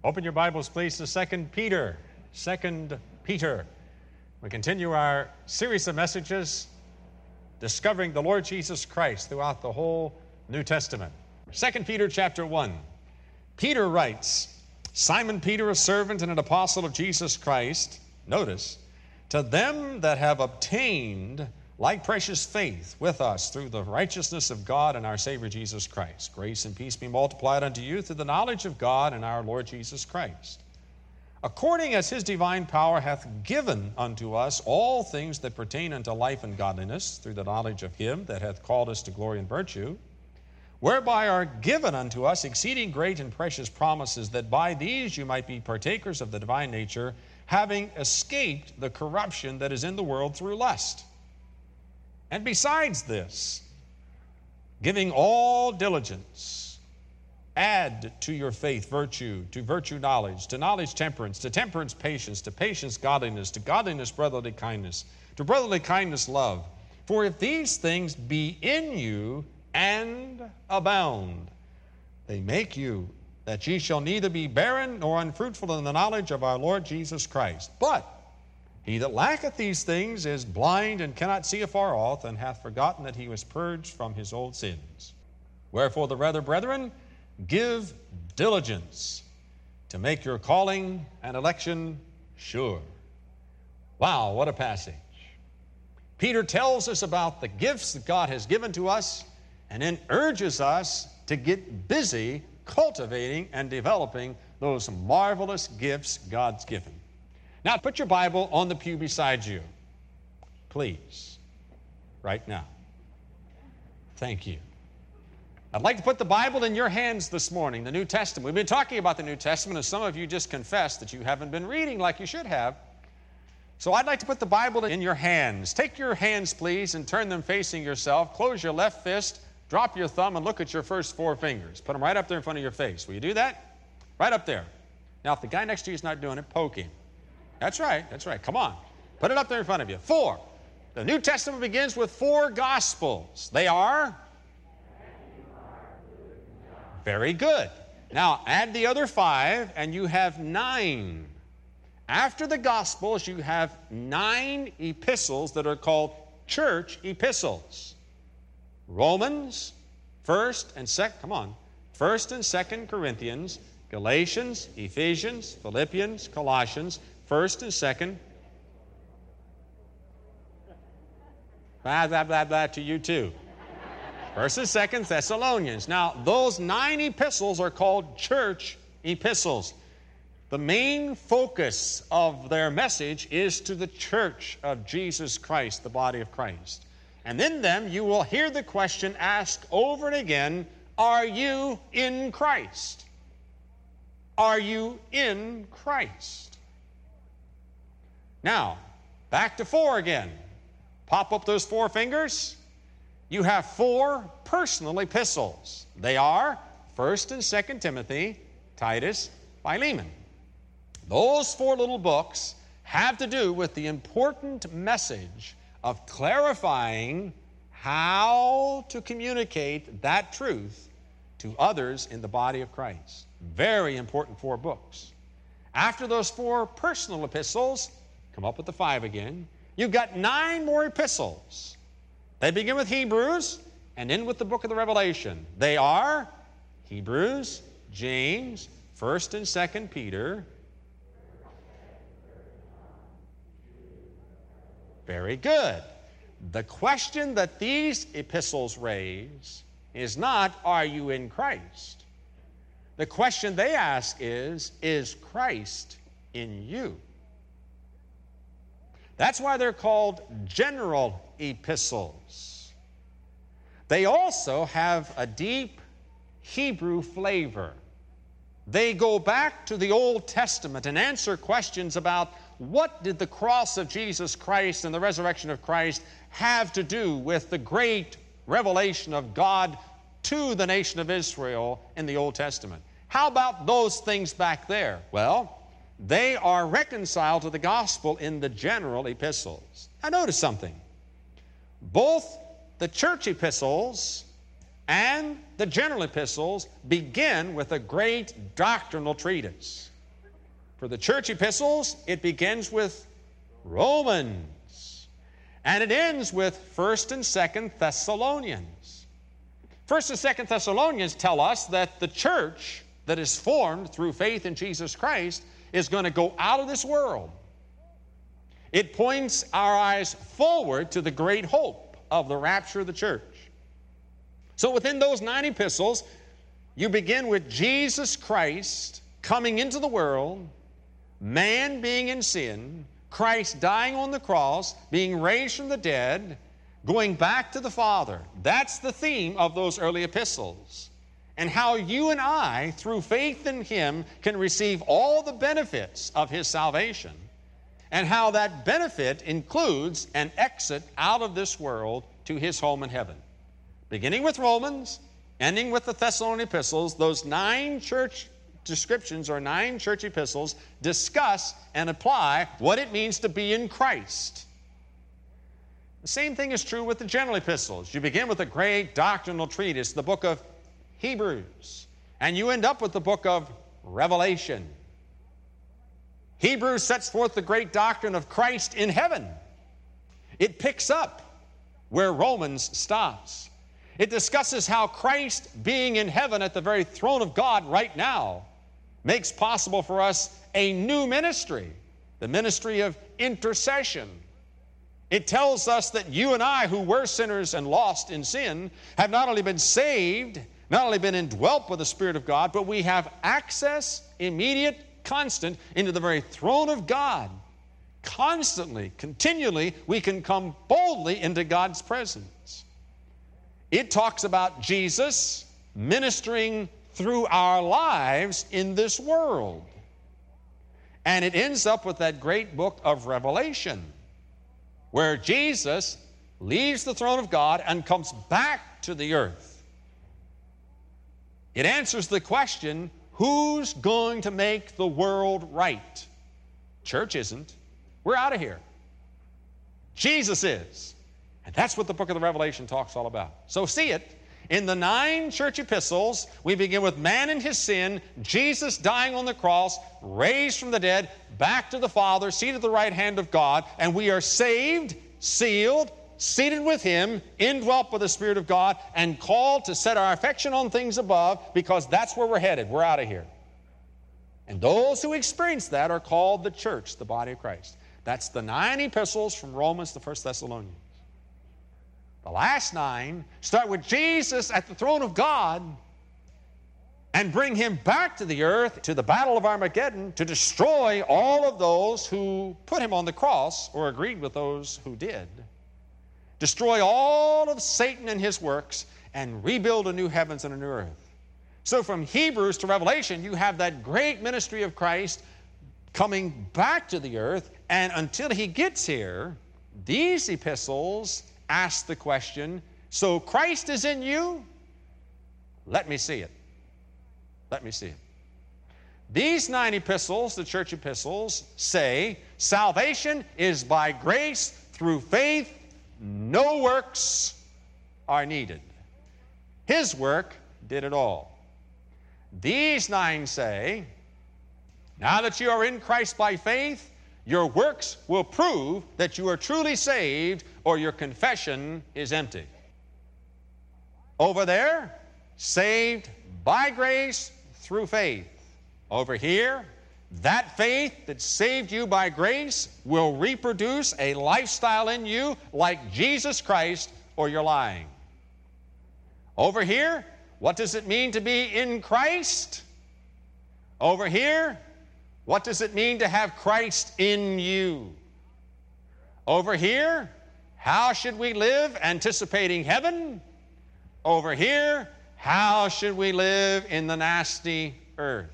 Open your Bibles, please, to 2 Peter. 2 Peter. We continue our series of messages discovering the Lord Jesus Christ throughout the whole New Testament. 2 Peter chapter 1. Peter writes, Simon Peter, a servant and an apostle of Jesus Christ, notice, to them that have obtained like precious faith with us through the righteousness of God and our Savior Jesus Christ. Grace and peace be multiplied unto you through the knowledge of God and our Lord Jesus Christ. According as his divine power hath given unto us all things that pertain unto life and godliness, through the knowledge of him that hath called us to glory and virtue, whereby are given unto us exceeding great and precious promises, that by these you might be partakers of the divine nature, having escaped the corruption that is in the world through lust. And besides this, giving all diligence, add to your faith virtue, to virtue knowledge, to knowledge temperance, to temperance patience, to patience godliness, to godliness brotherly kindness, to brotherly kindness love. For if these things be in you and abound, they make you that ye shall neither be barren nor unfruitful in the knowledge of our Lord Jesus Christ. But he that lacketh these things is blind and cannot see afar off, and hath forgotten that he was purged from his old sins. Wherefore the rather, brethren, give diligence to make your calling and election sure. Wow, what a passage. Peter tells us about the gifts that God has given to us, and then urges us to get busy cultivating and developing those marvelous gifts God's given. Now, put your Bible on the pew beside you, please, right now. Thank you. I'd like to put the Bible in your hands this morning, the New Testament. We've been talking about the New Testament, and some of you just confessed that you haven't been reading like you should have. So I'd like to put the Bible in your hands. Take your hands, please, and turn them facing yourself. Close your left fist, drop your thumb, and look at your first four fingers. Put them right up there in front of your face. Will you do that? Right up there. Now, if the guy next to you is not doing it, poke him. That's right, that's right. Come on. Put it up there in front of you. 4. The New Testament begins with 4 Gospels. They are? Very good. Now, add the other 5, and you have 9. After the Gospels, you have 9 epistles that are called church epistles. Romans, 1st and 2nd, come on, 1st and 2nd Corinthians, Galatians, Ephesians, Philippians, Colossians, 1st and 2nd. Blah, blah, blah, blah to you too. 1st and 2nd Thessalonians. Now, those 9 epistles are called church epistles. The main focus of their message is to the church of Jesus Christ, the body of Christ. And in them, you will hear the question asked over and again, are you in Christ? Are you in Christ? Now, back to 4 again. Pop up those 4 fingers. You have 4 personal epistles. They are 1st and 2nd Timothy, Titus, Philemon. Those 4 little books have to do with the important message of clarifying how to communicate that truth to others in the body of Christ. Very important 4 books. After those 4 personal epistles, come up with the 5 again, you've got 9 more epistles. They begin with Hebrews and end with the book of the Revelation. They are Hebrews, James, 1st and 2nd Peter. Very good. The question that these epistles raise is not, are you in Christ? The question they ask is Christ in you? That's why they're called general epistles. They also have a deep Hebrew flavor. They go back to the Old Testament and answer questions about what did the cross of Jesus Christ and the resurrection of Christ have to do with the great revelation of God to the nation of Israel in the Old Testament. How about those things back there? Well, they are reconciled to the gospel in the general epistles. Now notice something. Both the church epistles and the general epistles begin with a great doctrinal treatise. For the church epistles, it begins with Romans, and it ends with 1st and 2nd Thessalonians. 1st and 2nd Thessalonians tell us that the church that is formed through faith in Jesus Christ is going to go out of this world. It points our eyes forward to the great hope of the rapture of the church. So within those 9 epistles, you begin with Jesus Christ coming into the world, man being in sin, Christ dying on the cross, being raised from the dead, going back to the Father. That's the theme of those early epistles. And how you and I, through faith in Him, can receive all the benefits of His salvation, and how that benefit includes an exit out of this world to His home in heaven. Beginning with Romans, ending with the Thessalonian epistles, those 9 church descriptions or 9 church epistles discuss and apply what it means to be in Christ. The same thing is true with the general epistles. You begin with a great doctrinal treatise, the book of Hebrews, and you end up with the book of Revelation. Hebrews sets forth the great doctrine of Christ in heaven. It picks up where Romans stops. It discusses how Christ being in heaven at the very throne of God right now makes possible for us a new ministry, the ministry of intercession. It tells us that you and I, who were sinners and lost in sin, have not only been saved, not only been indwelt with the Spirit of God, but we have access, immediate, constant, into the very throne of God. Constantly, continually, we can come boldly into God's presence. It talks about Jesus ministering through our lives in this world. And it ends up with that great book of Revelation, where Jesus leaves the throne of God and comes back to the earth. It answers the question, who's going to make the world right? Church isn't. We're out of here. Jesus is. And that's what the book of the Revelation talks all about. So see it. In the 9 church epistles, we begin with man and his sin, Jesus dying on the cross, raised from the dead, back to the Father, seated at the right hand of God, and we are saved, sealed, seated with Him, indwelt by the Spirit of God, and called to set our affection on things above, because that's where we're headed. We're out of here. And those who experience that are called the church, the body of Christ. That's the 9 epistles from Romans to 1 Thessalonians. The last 9 start with Jesus at the throne of God and bring Him back to the earth, to the battle of Armageddon, to destroy all of those who put Him on the cross or agreed with those who did. Destroy all of Satan and his works and rebuild a new heavens and a new earth. So from Hebrews to Revelation, you have that great ministry of Christ coming back to the earth, and until He gets here, these epistles ask the question, so Christ is in you? Let me see it. Let me see it. These 9 epistles, the church epistles, say salvation is by grace through faith, no works are needed. His work did it all. These 9 say, now that you are in Christ by faith, your works will prove that you are truly saved, or your confession is empty. Over there, saved by grace through faith. Over here, that faith that saved you by grace will reproduce a lifestyle in you like Jesus Christ, or you're lying. Over here, what does it mean to be in Christ? Over here, what does it mean to have Christ in you? Over here, how should we live anticipating heaven? Over here, how should we live in the nasty earth?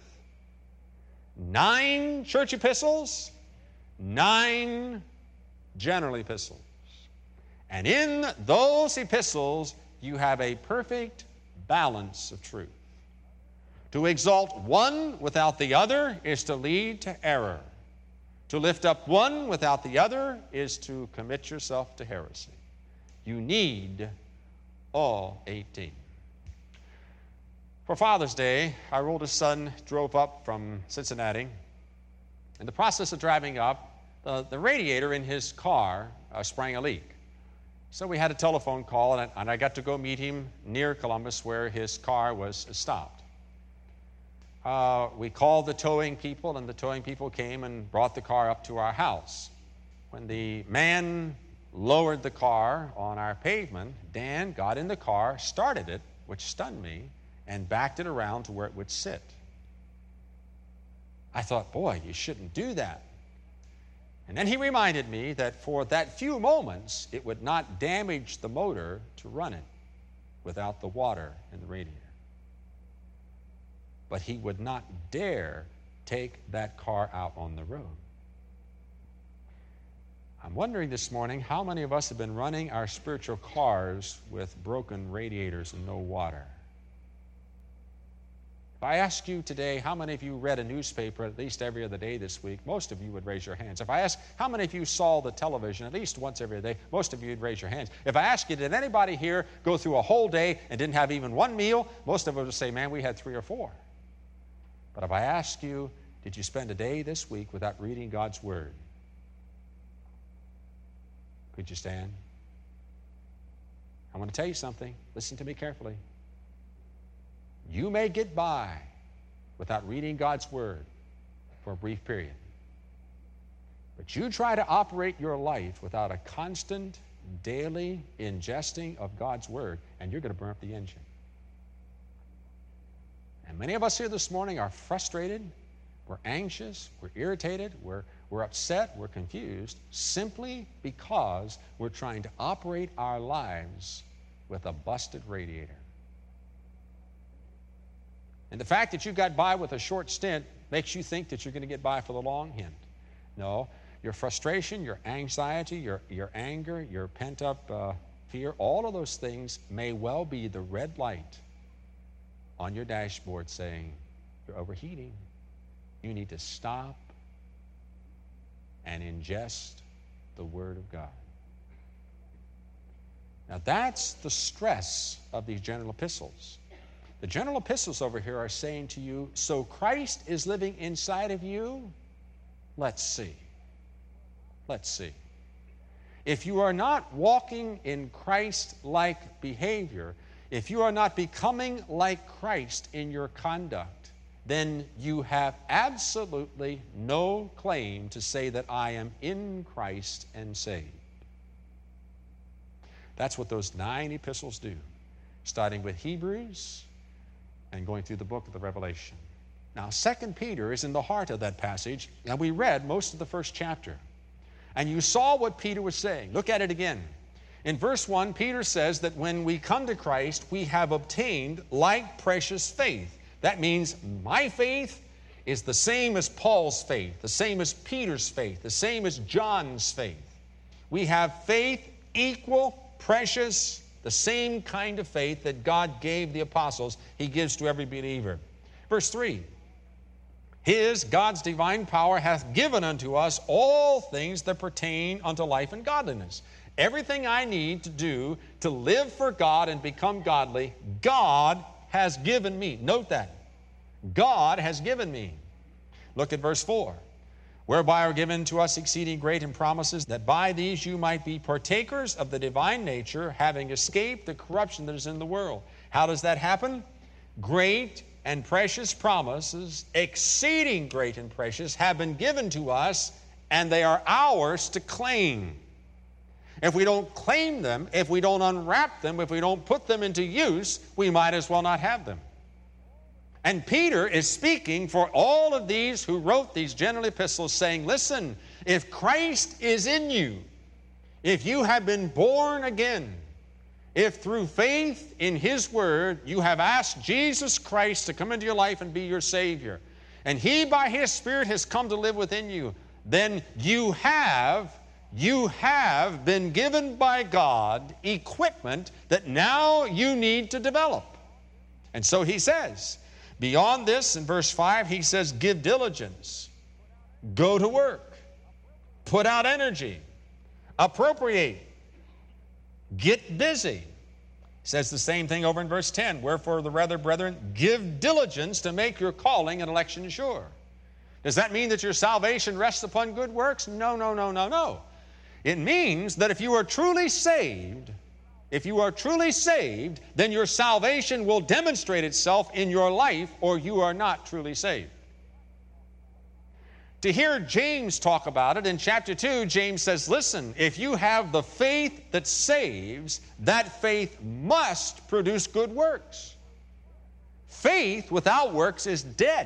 9 church epistles, 9 general epistles. And in those epistles, you have a perfect balance of truth. To exalt one without the other is to lead to error. To lift up one without the other is to commit yourself to heresy. You need all 18. For Father's Day, our oldest son drove up from Cincinnati, In the process of driving up, the radiator in his car sprang a leak. So we had a telephone call, and I got to go meet him near Columbus where his car was stopped. We called the towing people, and the towing people came and brought the car up to our house. When the man lowered the car on our pavement, Dan got in the car, started it, which stunned me, and backed it around to where it would sit. I thought, boy, you shouldn't do that. And then he reminded me that for that few moments, it would not damage the motor to run it without the water in the radiator. But he would not dare take that car out on the road. I'm wondering this morning how many of us have been running our spiritual cars with broken radiators and no water. If I ask you today, how many of you read a newspaper at least every other day this week, most of you would raise your hands. If I ask how many of you saw the television at least once every day, most of you would raise your hands. If I ask you, did anybody here go through a whole day and didn't have even one meal, most of us would say, man, we had 3 or 4. But if I ask you, did you spend a day this week without reading God's Word? Could you stand? I want to tell you something. Listen to me carefully. You may get by without reading God's Word for a brief period. But you try to operate your life without a constant, daily ingesting of God's Word, and you're going to burn up the engine. And many of us here this morning are frustrated, we're anxious, we're irritated, we're upset, we're confused, simply because we're trying to operate our lives with a busted radiator. And the fact that you got by with a short stint makes you think that you're going to get by for the long hint. No, your frustration, your anxiety, your anger, your pent-up fear, all of those things may well be the red light on your dashboard saying, you're overheating. You need to stop and ingest the Word of God. Now that's the stress of these general epistles. The general epistles over here are saying to you, so Christ is living inside of you? Let's see. Let's see. If you are not walking in Christ-like behavior, if you are not becoming like Christ in your conduct, then you have absolutely no claim to say that I am in Christ and saved. That's what those 9 epistles do, starting with Hebrews and going through the book of the Revelation. Now, 2 Peter is in the heart of that passage, and we read most of the first chapter. And you saw what Peter was saying. Look at it again. In verse 1, Peter says that when we come to Christ, we have obtained like precious faith. That means my faith is the same as Paul's faith, the same as Peter's faith, the same as John's faith. We have faith equal, precious, the same kind of faith that God gave the apostles, He gives to every believer. Verse 3, God's divine power hath given unto us all things that pertain unto life and godliness. Everything I need to do to live for God and become godly, God has given me. Note that. God has given me. Look at verse 4. Whereby are given to us exceeding great and promises, that by these you might be partakers of the divine nature, having escaped the corruption that is in the world. How does that happen? Great and precious promises, exceeding great and precious, have been given to us, and they are ours to claim. If we don't claim them, if we don't unwrap them, if we don't put them into use, we might as well not have them. And Peter is speaking for all of these who wrote these general epistles, saying, listen, if Christ is in you, if you have been born again, if through faith in His Word you have asked Jesus Christ to come into your life and be your Savior, and He by His Spirit has come to live within you, then you have been given by God equipment that now you need to develop. And so he says, beyond this, in verse 5, he says, give diligence, go to work, put out energy, appropriate, get busy. He says the same thing over in verse 10, wherefore the rather, brethren, give diligence to make your calling and election sure. Does that mean that your salvation rests upon good works? No, no, no, no, no. It means that if you are truly saved, then your salvation will demonstrate itself in your life, or you are not truly saved. To hear James talk about it, in chapter 2, James says, listen, if you have the faith that saves, that faith must produce good works. Faith without works is dead.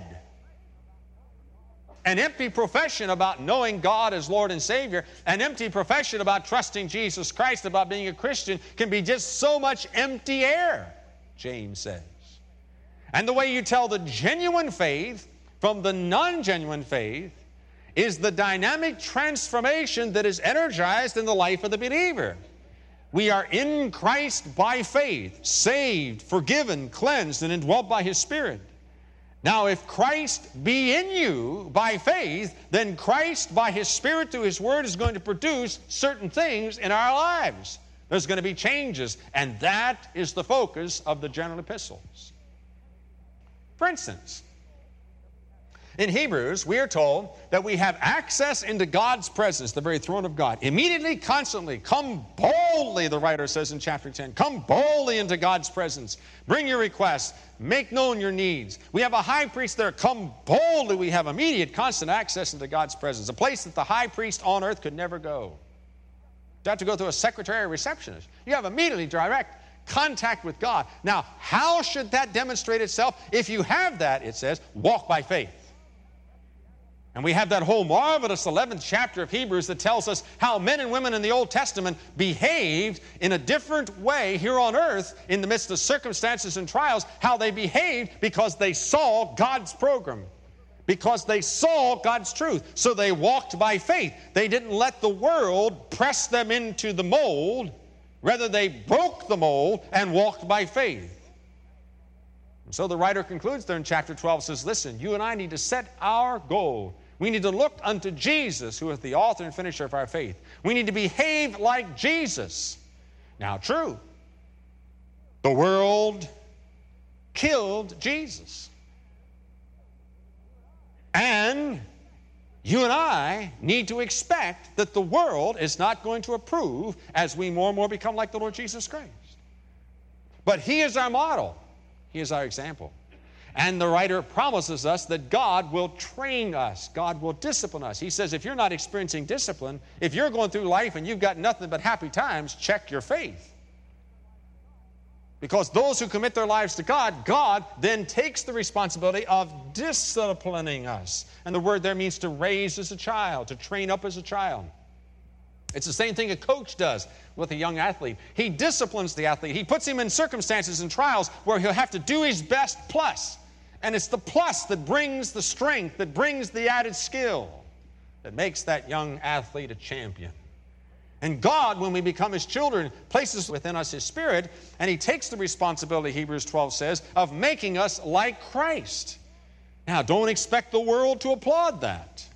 An empty profession about knowing God as Lord and Savior, an empty profession about trusting Jesus Christ, about being a Christian, can be just so much empty air, James says. And the way you tell the genuine faith from the non-genuine faith is the dynamic transformation that is energized in the life of the believer. We are in Christ by faith, saved, forgiven, cleansed, and indwelt by His Spirit. Now, if Christ be in you by faith, then Christ by His Spirit through His Word is going to produce certain things in our lives. There's going to be changes, and that is the focus of the general epistles. For instance, in Hebrews, we are told that we have access into God's presence, the very throne of God. Immediately, constantly, come boldly, the writer says in chapter 10. Come boldly into God's presence. Bring your requests. Make known your needs. We have a high priest there. Come boldly. We have immediate, constant access into God's presence, a place that the high priest on earth could never go. You have to go through a secretary or receptionist. You have immediately direct contact with God. Now, how should that demonstrate itself? If you have that, it says, walk by faith. And we have that whole marvelous 11th chapter of Hebrews that tells us how men and women in the Old Testament behaved in a different way here on earth in the midst of circumstances and trials, how they behaved because they saw God's program, because they saw God's truth. So they walked by faith. They didn't let the world press them into the mold. Rather, they broke the mold and walked by faith. And so the writer concludes there in chapter 12, says, listen, you and I need to set our goal. We need to look unto Jesus, who is the author and finisher of our faith. We need to behave like Jesus. Now, true, the world killed Jesus. And you and I need to expect that the world is not going to approve as we more and more become like the Lord Jesus Christ. But He is our model. He is our example. And the writer promises us that God will train us. God will discipline us. He says if you're not experiencing discipline, if you're going through life and you've got nothing but happy times, check your faith. Because those who commit their lives to God, God then takes the responsibility of disciplining us. And the word there means to raise as a child, to train up as a child. It's the same thing a coach does with a young athlete. He disciplines the athlete. He puts him in circumstances and trials where he'll have to do his best plus. And it's the plus that brings the strength, that brings the added skill, that makes that young athlete a champion. And God, when we become His children, places within us His Spirit, and He takes the responsibility, Hebrews 12 says, of making us like Christ. Now, don't expect the world to applaud that.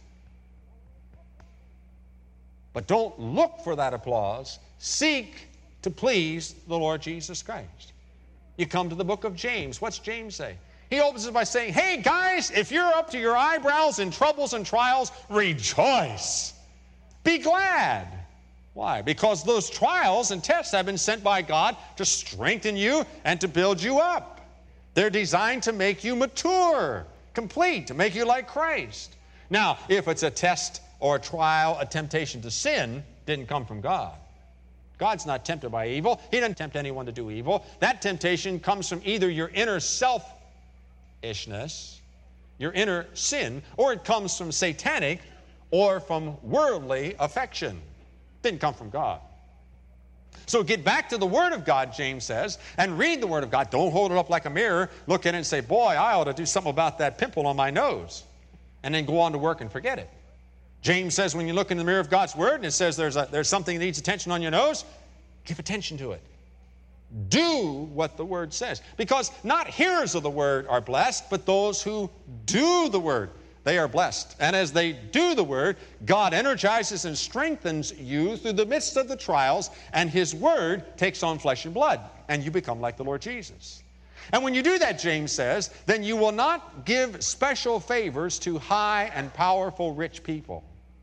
But don't look for that applause. Seek to please the Lord Jesus Christ. You come to the book of James. What's James say? He opens it by saying, hey guys, if you're up to your eyebrows in troubles and trials, rejoice. Be glad. Why? Because those trials and tests have been sent by God to strengthen you and to build you up. They're designed to make you mature, complete, to make you like Christ. Now, if it's a test or a trial, a temptation to sin, didn't come from God. God's not tempted by evil. He doesn't tempt anyone to do evil. That temptation comes from either your inner selfishness, your inner sin, or it comes from satanic or from worldly affection. Didn't come from God. So get back to the Word of God, James says, and read the Word of God. Don't hold it up like a mirror, look at it and say, boy, I ought to do something about that pimple on my nose, and then go on to work and forget it. James says when you look in the mirror of God's Word and it says there's something that needs attention on your nose, give attention to it. Do what the Word says. Because not hearers of the Word are blessed, but those who do the Word. They are blessed. And as they do the Word, God energizes and strengthens you through the midst of the trials, and His Word takes on flesh and blood, and you become like the Lord Jesus. And when you do that, James says, then you will not give special favors to high and powerful rich people.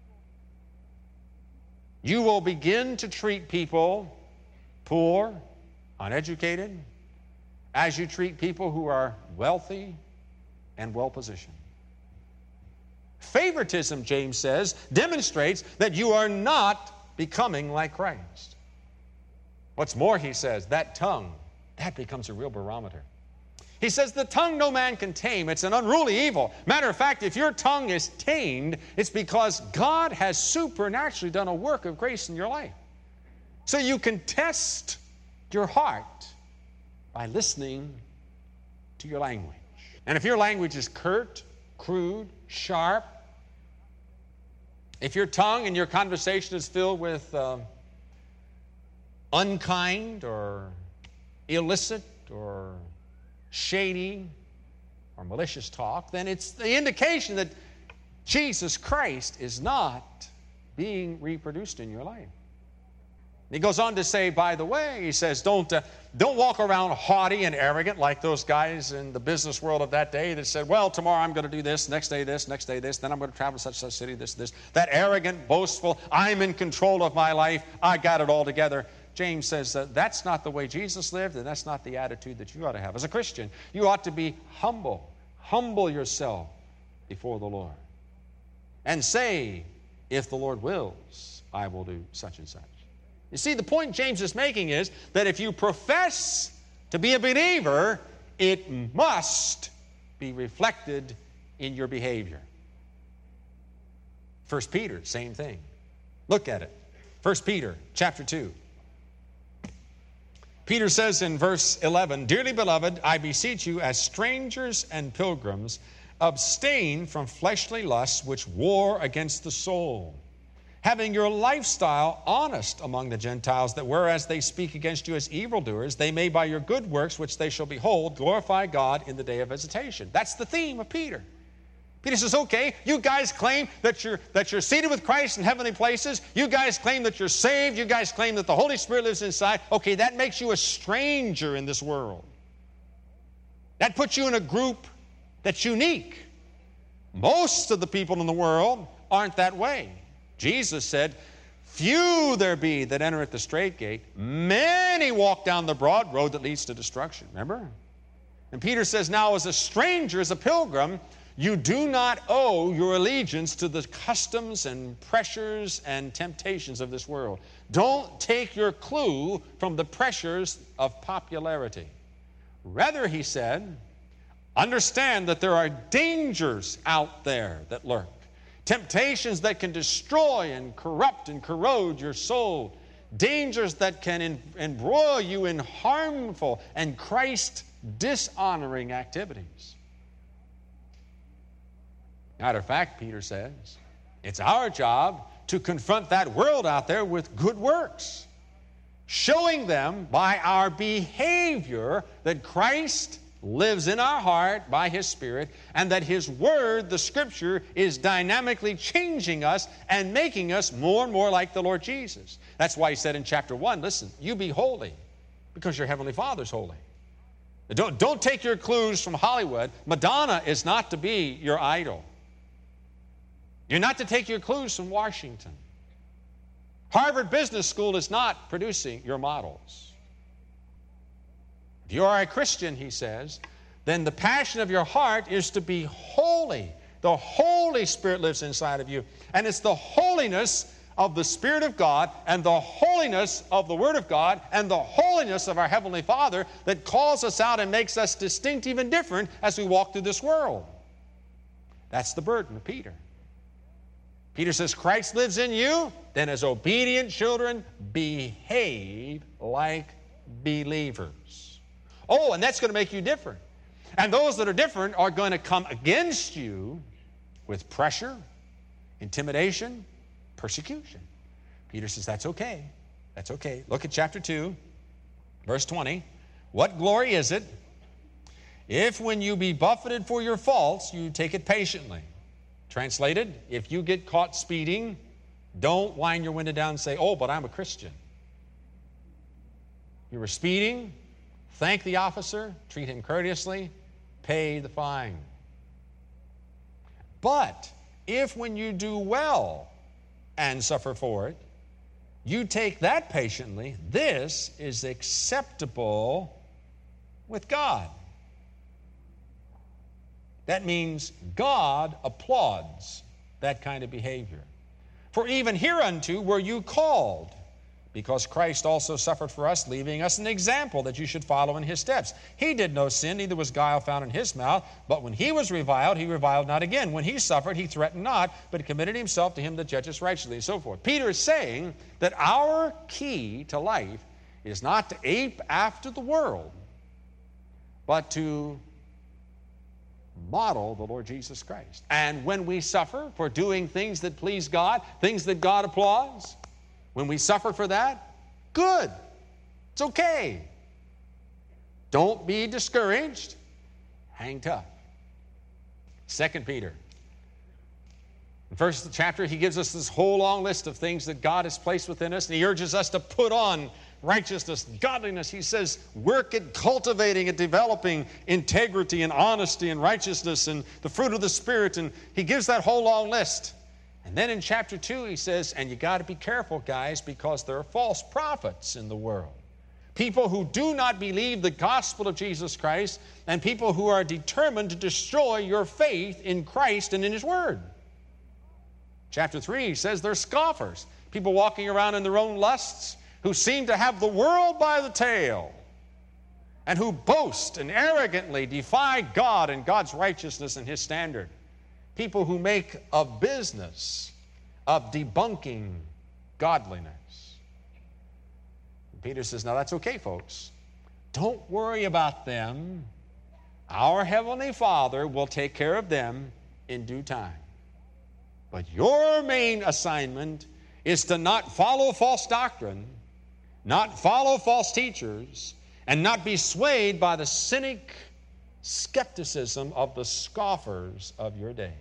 You will begin to treat people poor, uneducated, as you treat people who are wealthy and well-positioned. Favoritism, James says, demonstrates that you are not becoming like Christ. What's more, he says, that tongue, that becomes a real barometer. He says, the tongue no man can tame. It's an unruly evil. Matter of fact, if your tongue is tamed, it's because God has supernaturally done a work of grace in your life. So you can test your heart by listening to your language. And if your language is curt, crude, sharp, if your tongue and your conversation is filled with unkind or illicit or shady or malicious talk, then it's the indication that Jesus Christ is not being reproduced in your life. He goes on to say, by the way, he says, don't walk around haughty and arrogant like those guys in the business world of that day that said, well, tomorrow I'm going to do this, next day this, next day this, then I'm going to travel to such city, this. That arrogant, boastful, I'm in control of my life, I got it all together. James says that that's not the way Jesus lived, and that's not the attitude that you ought to have. As a Christian, you ought to be humble. Humble yourself before the Lord. And say, if the Lord wills, I will do such and such. You see, the point James is making is that if you profess to be a believer, it must be reflected in your behavior. 1 Peter, same thing. Look at it. 1 Peter chapter 2. Peter says in verse 11, Dearly beloved, I beseech you as strangers and pilgrims, abstain from fleshly lusts which war against the soul, having your lifestyle honest among the Gentiles, that whereas they speak against you as evildoers, they may by your good works which they shall behold glorify God in the day of visitation. That's the theme of Peter. Peter says, okay, you guys claim that you're seated with Christ in heavenly places. You guys claim that you're saved. You guys claim that the Holy Spirit lives inside. Okay, that makes you a stranger in this world. That puts you in a group that's unique. Most of the people in the world aren't that way. Jesus said, few there be that enter at the strait gate. Many walk down the broad road that leads to destruction. Remember? And Peter says, now as a stranger, as a pilgrim, you do not owe your allegiance to the customs and pressures and temptations of this world. Don't take your clue from the pressures of popularity. Rather, he said, understand that there are dangers out there that lurk. Temptations that can destroy and corrupt and corrode your soul. Dangers that can embroil you in harmful and Christ-dishonoring activities. Matter of fact, Peter says, it's our job to confront that world out there with good works, showing them by our behavior that Christ lives in our heart by His Spirit, and that His Word, the Scripture, is dynamically changing us and making us more and more like the Lord Jesus. That's why He said in chapter 1, listen, you be holy because your Heavenly Father's holy. Don't take your clues from Hollywood. Madonna is not to be your idol. You're not to take your clues from Washington. Harvard Business School is not producing your models. If you are a Christian, he says, then the passion of your heart is to be holy. The Holy Spirit lives inside of you. And it's the holiness of the Spirit of God and the holiness of the Word of God and the holiness of our Heavenly Father that calls us out and makes us distinctive and different as we walk through this world. That's the burden of Peter. Peter says, Christ lives in you, then as obedient children, behave like believers. Oh, and that's going to make you different. And those that are different are going to come against you with pressure, intimidation, persecution. Peter says, that's okay. That's okay. Look at chapter 2, verse 20. What glory is it if when you be buffeted for your faults, you take it patiently? Translated, if you get caught speeding, don't wind your window down and say, oh, but I'm a Christian. You were speeding, thank the officer, treat him courteously, pay the fine. But if when you do well and suffer for it, you take that patiently, this is acceptable with God. That means God applauds that kind of behavior. For even hereunto were you called, because Christ also suffered for us, leaving us an example that you should follow in his steps. He did no sin, neither was guile found in his mouth. But when he was reviled, he reviled not again. When he suffered, he threatened not, but committed himself to him that judges righteously, and so forth. Peter is saying that our key to life is not to ape after the world, but to model the Lord Jesus Christ. And when we suffer for doing things that please God, things that God applauds, when we suffer for that, good. It's okay. Don't be discouraged. Hang tough. 2 Peter. In the first chapter, he gives us this whole long list of things that God has placed within us, and he urges us to put on righteousness, godliness. He says, work at cultivating and developing integrity and honesty and righteousness and the fruit of the Spirit, and he gives that whole long list. And then in chapter 2, he says, and you got to be careful, guys, because there are false prophets in the world. People who do not believe the gospel of Jesus Christ, and people who are determined to destroy your faith in Christ and in his word. Chapter 3 says they're scoffers, people walking around in their own lusts, who seem to have the world by the tail, and who boast and arrogantly defy God and God's righteousness and his standard. People who make a business of debunking godliness. And Peter says, now that's okay, folks. Don't worry about them. Our Heavenly Father will take care of them in due time. But your main assignment is to not follow false doctrine, not follow false teachers, and not be swayed by the cynic skepticism of the scoffers of your day.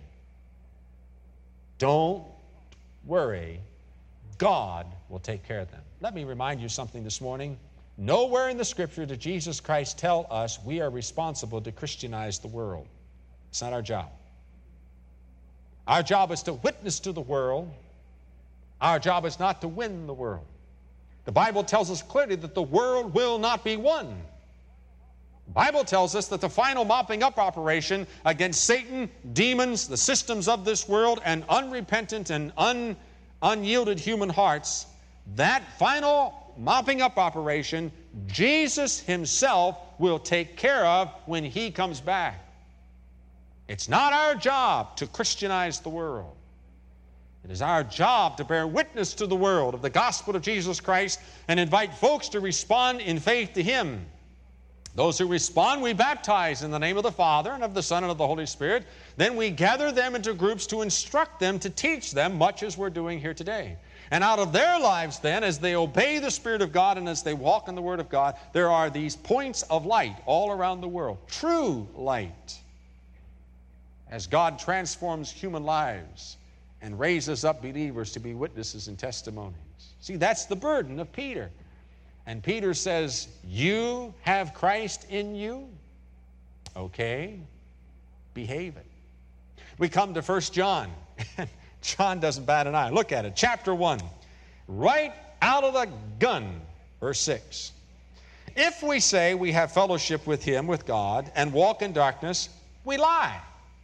Don't worry. God will take care of them. Let me remind you something this morning. Nowhere in the Scripture did Jesus Christ tell us we are responsible to Christianize the world. It's not our job. Our job is to witness to the world. Our job is not to win the world. The Bible tells us clearly that the world will not be won. The Bible tells us that the final mopping up operation against Satan, demons, the systems of this world, and unrepentant and unyielded human hearts, that final mopping up operation, Jesus himself will take care of when he comes back. It's not our job to Christianize the world. It is our job to bear witness to the world of the gospel of Jesus Christ and invite folks to respond in faith to him. Those who respond, we baptize in the name of the Father and of the Son and of the Holy Spirit. Then we gather them into groups to instruct them, to teach them, much as we're doing here today. And out of their lives then, as they obey the Spirit of God and as they walk in the Word of God, there are these points of light all around the world. True light. As God transforms human lives and raises up believers to be witnesses and testimonies. See, that's the burden of Peter. And Peter says, you have Christ in you? Okay, behave it. We come to 1 John. John doesn't bat an eye. Look at it. Chapter 1. Right out of the gun. Verse 6. If we say we have fellowship with him, with God, and walk in darkness, we lie.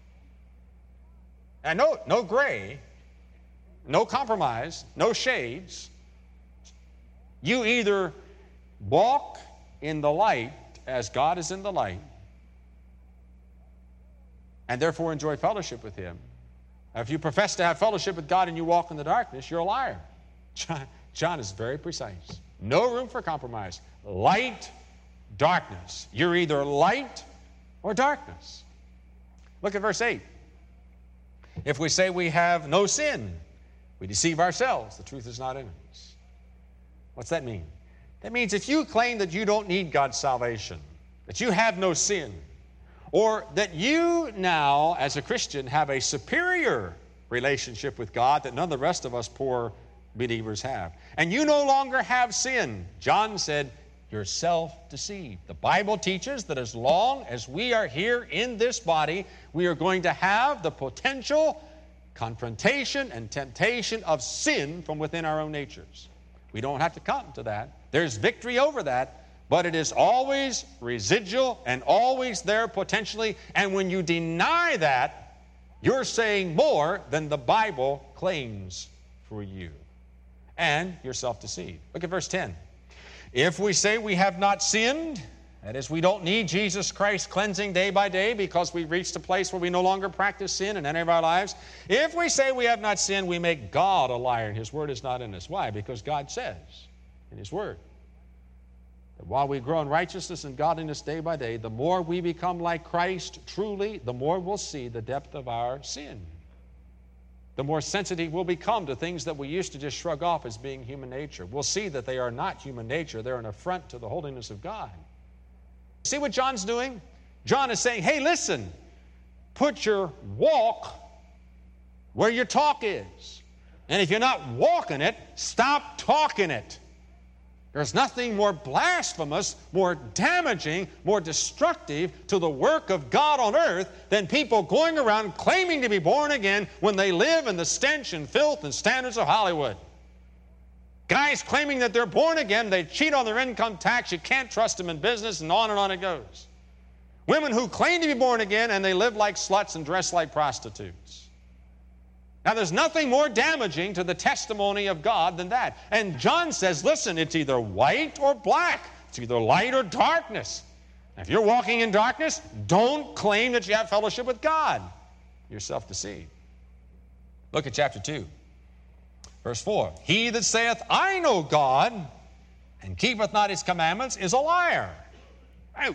And no gray, no compromise, no shades. You either walk in the light as God is in the light, and therefore enjoy fellowship with him. If you profess to have fellowship with God and you walk in the darkness, you're a liar. John is very precise. No room for compromise. Light, darkness. You're either light or darkness. Look at verse 8. If we say we have no sin, we deceive ourselves. The truth is not in us. What's that mean? That means if you claim that you don't need God's salvation, that you have no sin, or that you now, as a Christian, have a superior relationship with God that none of the rest of us poor believers have, and you no longer have sin, John said, You're self-deceived. The Bible teaches that as long as we are here in this body, we are going to have the potential confrontation and temptation of sin from within our own natures. We don't have to come to that. There's victory over that, but it is always residual and always there potentially. And when you deny that, you're saying more than the Bible claims for you. And you're self-deceived. Look at verse 10. If we say we have not sinned, that is, we don't need Jesus Christ cleansing day by day because we've reached a place where we no longer practice sin in any of our lives. If we say we have not sinned, we make God a liar, and His Word is not in us. Why? Because God says in His Word that while we grow in righteousness and godliness day by day, the more we become like Christ truly, the more we'll see the depth of our sin. The more sensitive we'll become to things that we used to just shrug off as being human nature. We'll see that they are not human nature. They're an affront to the holiness of God. See what John's doing? John is saying, hey, listen, put your walk where your talk is. And if you're not walking it, stop talking it. There's nothing more blasphemous, more damaging, more destructive to the work of God on earth than people going around claiming to be born again when they live in the stench and filth and standards of Hollywood. Guys claiming that they're born again, they cheat on their income tax, you can't trust them in business, and on it goes. Women who claim to be born again and they live like sluts and dress like prostitutes. Now, there's nothing more damaging to the testimony of God than that. And John says, listen, it's either white or black. It's either light or darkness. If you're walking in darkness, don't claim that you have fellowship with God. You're self-deceived. Look at chapter 2, verse 4. He that saith, I know God, and keepeth not His commandments, is a liar. Ouch.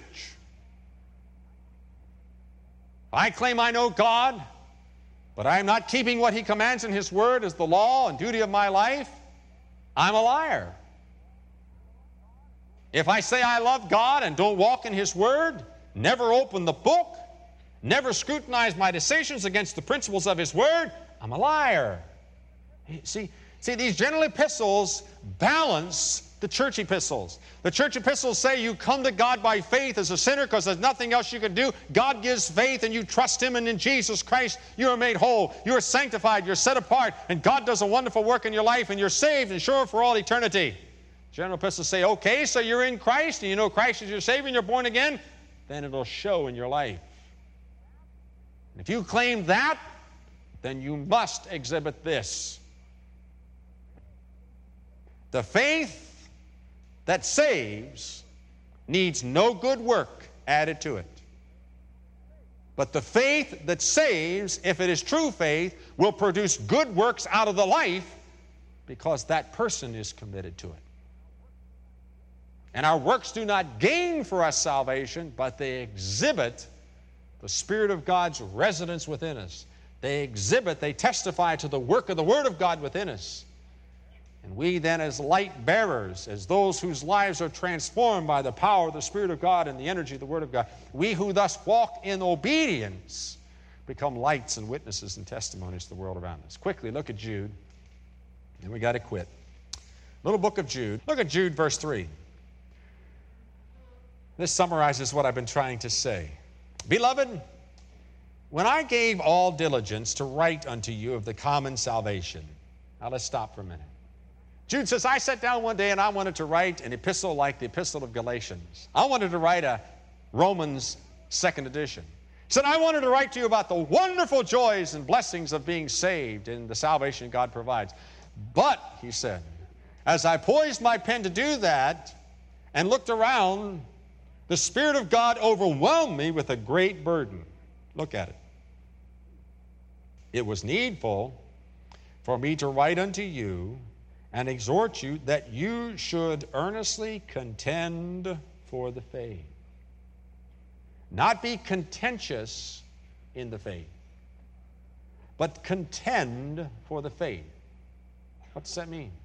I claim I know God, but I am not keeping what He commands in His Word as the law and duty of my life, I'm a liar. If I say I love God and don't walk in His Word, never open the book, never scrutinize my decisions against the principles of His Word, I'm a liar. See, these general epistles balance the church epistles. The church epistles say you come to God by faith as a sinner because there's nothing else you can do. God gives faith and you trust Him, and in Jesus Christ you are made whole. You are sanctified, you're set apart, and God does a wonderful work in your life, and you're saved and sure for all eternity. General epistles say, okay, so you're in Christ and you know Christ is your Savior and you're born again, then it'll show in your life. And if you claim that, then you must exhibit this. The faith that saves needs no good work added to it. But the faith that saves, if it is true faith, will produce good works out of the life because that person is committed to it. And our works do not gain for us salvation, but they exhibit the Spirit of God's residence within us. They testify to the work of the Word of God within us. And we then, as light bearers, as those whose lives are transformed by the power of the Spirit of God and the energy of the Word of God, we who thus walk in obedience become lights and witnesses and testimonies to the world around us. Quickly, look at Jude, and we got to quit. Little book of Jude. Look at Jude, verse 3. This summarizes what I've been trying to say. Beloved, when I gave all diligence to write unto you of the common salvation. Now let's stop for a minute. Jude says, I sat down one day and I wanted to write an epistle like the epistle of Galatians. I wanted to write a Romans 2nd edition. He said, I wanted to write to you about the wonderful joys and blessings of being saved and the salvation God provides. But, he said, as I poised my pen to do that and looked around, the Spirit of God overwhelmed me with a great burden. Look at it. It was needful for me to write unto you and exhort you that you should earnestly contend for the faith. Not be contentious in the faith, but contend for the faith. What does that mean?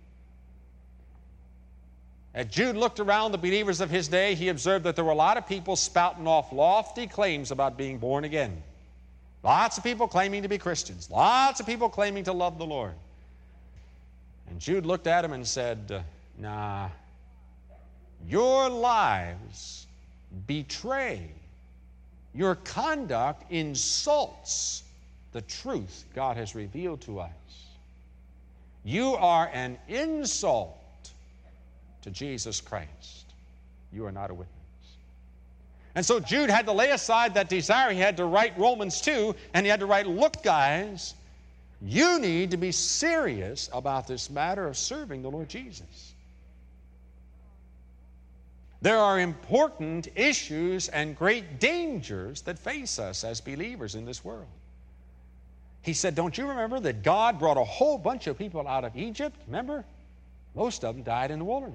As Jude looked around the believers of his day, he observed that there were a lot of people spouting off lofty claims about being born again. Lots of people claiming to be Christians. Lots of people claiming to love the Lord. And Jude looked at him and said, nah, your lives betray, your conduct insults the truth God has revealed to us. You are an insult to Jesus Christ. You are not a witness. And so Jude had to lay aside that desire. He had to write Romans 2, and he had to write, look, guys, you need to be serious about this matter of serving the Lord Jesus. There are important issues and great dangers that face us as believers in this world. He said, don't you remember that God brought a whole bunch of people out of Egypt? Remember? Most of them died in the wilderness.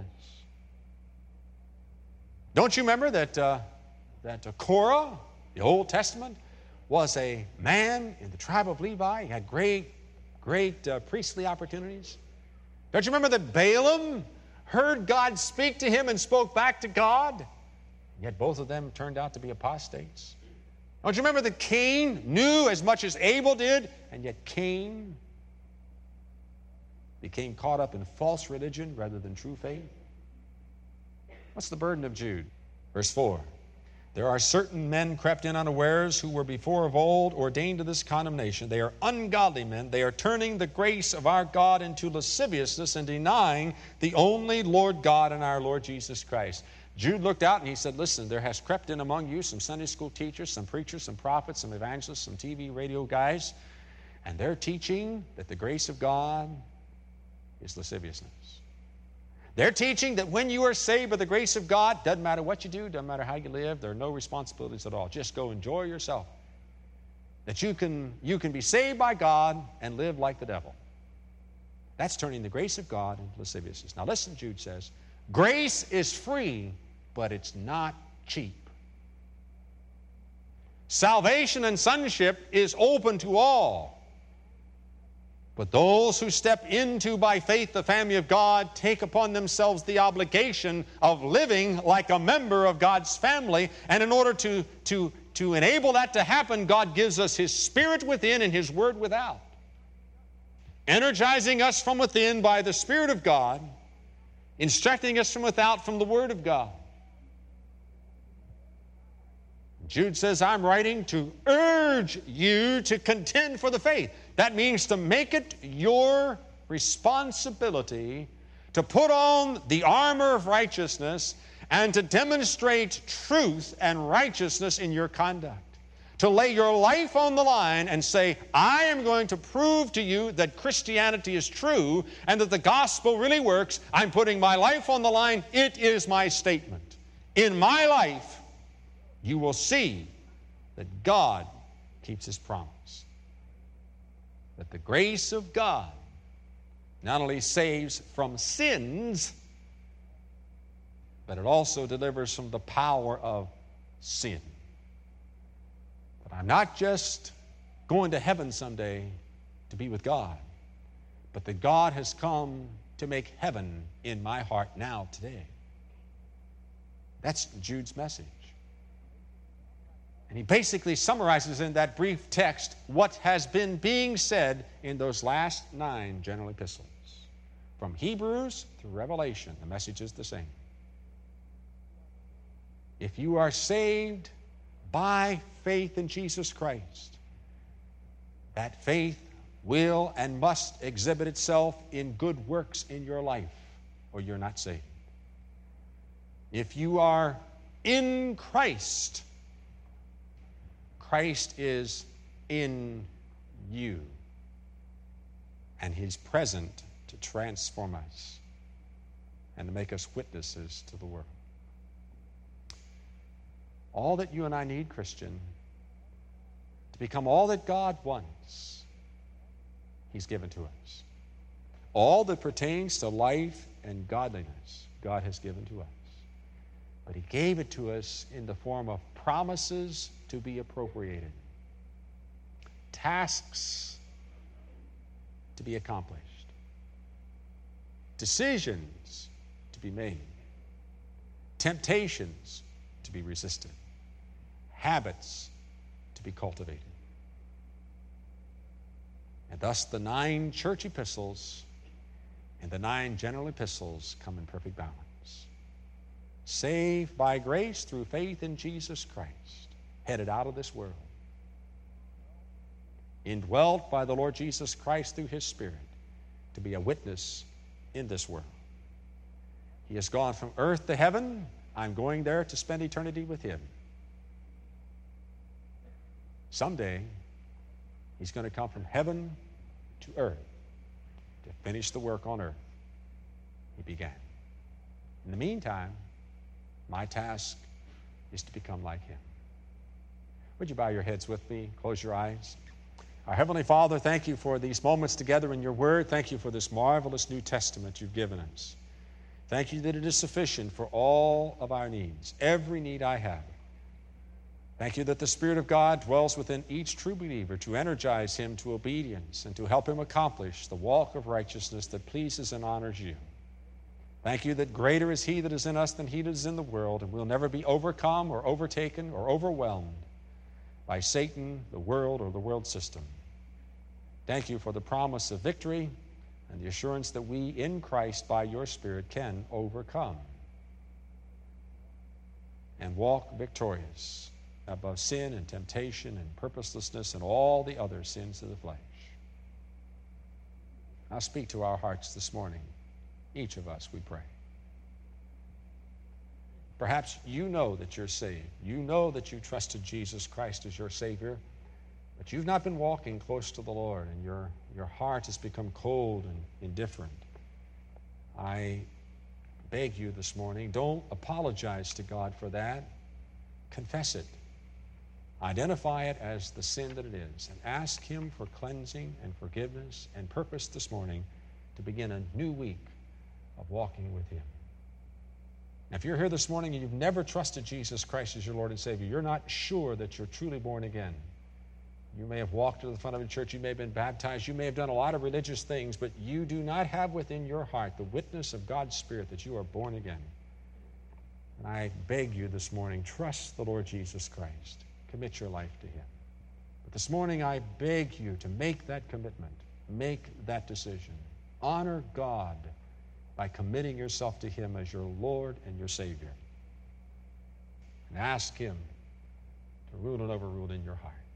Don't you remember that Korah, the Old Testament, was a man in the tribe of Levi? He had great priestly opportunities. Don't you remember that Balaam heard God speak to him and spoke back to God? Yet both of them turned out to be apostates. Don't you remember that Cain knew as much as Abel did, and yet Cain became caught up in false religion rather than true faith? What's the burden of Jude? Verse 4. There are certain men crept in unawares who were before of old ordained to this condemnation. They are ungodly men. They are turning the grace of our God into lasciviousness and denying the only Lord God and our Lord Jesus Christ. Jude looked out and he said, listen, there has crept in among you some Sunday school teachers, some preachers, some prophets, some evangelists, some TV, radio guys, and they're teaching that the grace of God is lasciviousness. They're teaching that when you are saved by the grace of God, doesn't matter what you do, doesn't matter how you live, there are no responsibilities at all. Just go enjoy yourself. That you can be saved by God and live like the devil. That's turning the grace of God into lasciviousness. Now listen, Jude says, grace is free, but it's not cheap. Salvation and sonship is open to all. But those who step into, by faith, the family of God take upon themselves the obligation of living like a member of God's family. And in order to enable that to happen, God gives us His Spirit within and His Word without, energizing us from within by the Spirit of God, instructing us from without from the Word of God. Jude says, I'm writing to urge you to contend for the faith. That means to make it your responsibility to put on the armor of righteousness and to demonstrate truth and righteousness in your conduct. To lay your life on the line and say, I am going to prove to you that Christianity is true and that the gospel really works. I'm putting my life on the line. It is my statement. In my life, you will see that God keeps His promise. That the grace of God not only saves from sins, but it also delivers from the power of sin. But I'm not just going to heaven someday to be with God, but that God has come to make heaven in my heart now, today. That's Jude's message. And he basically summarizes in that brief text what has been being said in those last 9 general epistles. From Hebrews to Revelation, the message is the same. If you are saved by faith in Jesus Christ, that faith will and must exhibit itself in good works in your life, or you're not saved. If you are in Christ, Christ is in you, and He's present to transform us and to make us witnesses to the world. All that you and I need, Christian, to become all that God wants, He's given to us. All that pertains to life and godliness, God has given to us. But He gave it to us in the form of promises to be appropriated, tasks to be accomplished, decisions to be made, temptations to be resisted, habits to be cultivated. And thus the 9 church epistles and the 9 general epistles come in perfect balance. saved by grace through faith in Jesus Christ, headed out of this world, indwelt by the Lord Jesus Christ through His Spirit to be a witness in this world. He has gone from earth to heaven. I'm going there to spend eternity with Him. Someday, He's going to come from heaven to earth to finish the work on earth He began. In the meantime, my task is to become like Him. Would you bow your heads with me? Close your eyes. Our Heavenly Father, thank You for these moments together in Your Word. Thank You for this marvelous New Testament You've given us. Thank You that it is sufficient for all of our needs, every need I have. Thank You that the Spirit of God dwells within each true believer to energize him to obedience and to help him accomplish the walk of righteousness that pleases and honors You. Thank You that greater is He that is in us than he that is in the world, and we'll never be overcome or overtaken or overwhelmed by Satan, the world, or the world system. Thank You for the promise of victory and the assurance that we in Christ by Your Spirit can overcome and walk victorious above sin and temptation and purposelessness and all the other sins of the flesh. Now speak to our hearts this morning, each of us, we pray. Perhaps you know that you're saved. You know that you trusted Jesus Christ as your Savior, but you've not been walking close to the Lord, and your heart has become cold and indifferent. I beg you this morning, don't apologize to God for that. Confess it. Identify it as the sin that it is, and ask Him for cleansing and forgiveness, and purpose this morning to begin a new week of walking with Him. Now, if you're here this morning and you've never trusted Jesus Christ as your Lord and Savior, you're not sure that you're truly born again. You may have walked to the front of a church, you may have been baptized, you may have done a lot of religious things, but you do not have within your heart the witness of God's Spirit that you are born again. And I beg you this morning, trust the Lord Jesus Christ. Commit your life to Him. But this morning I beg you to make that commitment. Make that decision. Honor God by committing yourself to Him as your Lord and your Savior. And ask Him to rule and overrule in your heart.